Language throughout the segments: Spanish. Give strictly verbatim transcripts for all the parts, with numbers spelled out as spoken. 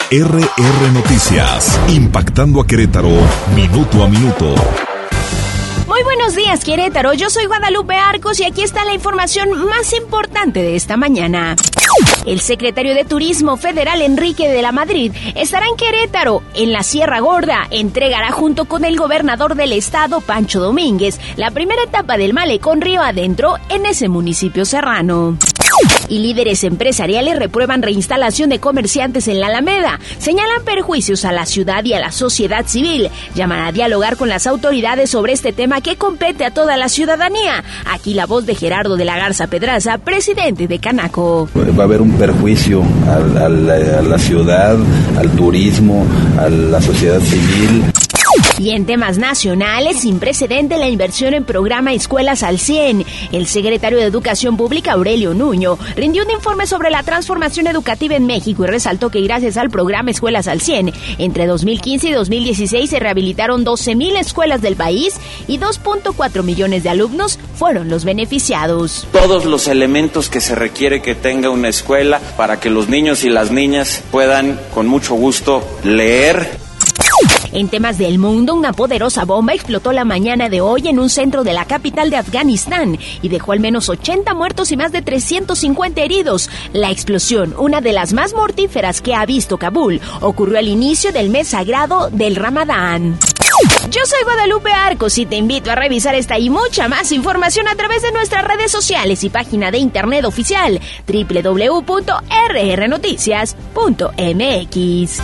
R R Noticias, impactando a Querétaro, minuto a minuto. Muy buenos días, Querétaro. Yo soy Guadalupe Arcos y aquí está la información más importante de esta mañana. El secretario de Turismo Federal, Enrique de la Madrid, estará en Querétaro, en la Sierra Gorda. Entregará junto con el gobernador del estado, Pancho Domínguez, la primera etapa del Malecón Río Adentro en ese municipio serrano. Y líderes empresariales reprueban reinstalación de comerciantes en la Alameda. Señalan perjuicios a la ciudad y a la sociedad civil. Llaman a dialogar con las autoridades sobre este tema que compete a toda la ciudadanía. Aquí la voz de Gerardo de la Garza Pedraza, presidente de Canaco. Va a haber un perjuicio a, a, la, a la ciudad, al turismo, a la sociedad civil. Y en temas nacionales, sin precedente la inversión en programa Escuelas al cien. El secretario de Educación Pública, Aurelio Nuño, rindió un informe sobre la transformación educativa en México y resaltó que gracias al programa Escuelas al cien, entre dos mil quince y dos mil dieciséis se rehabilitaron doce mil escuelas del país y dos punto cuatro millones de alumnos fueron los beneficiados. Todos los elementos que se requiere que tenga una escuela para que los niños y las niñas puedan con mucho gusto leer. En temas del mundo, una poderosa bomba explotó la mañana de hoy en un centro de la capital de Afganistán y dejó al menos ochenta muertos y más de trescientos cincuenta heridos. La explosión, una de las más mortíferas que ha visto Kabul, ocurrió al inicio del mes sagrado del Ramadán. Yo soy Guadalupe Arcos y te invito a revisar esta y mucha más información a través de nuestras redes sociales y página de internet oficial doble u doble u doble u punto r r noticias punto m x.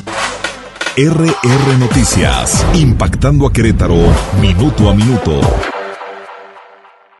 R R Noticias, impactando a Querétaro, minuto a minuto.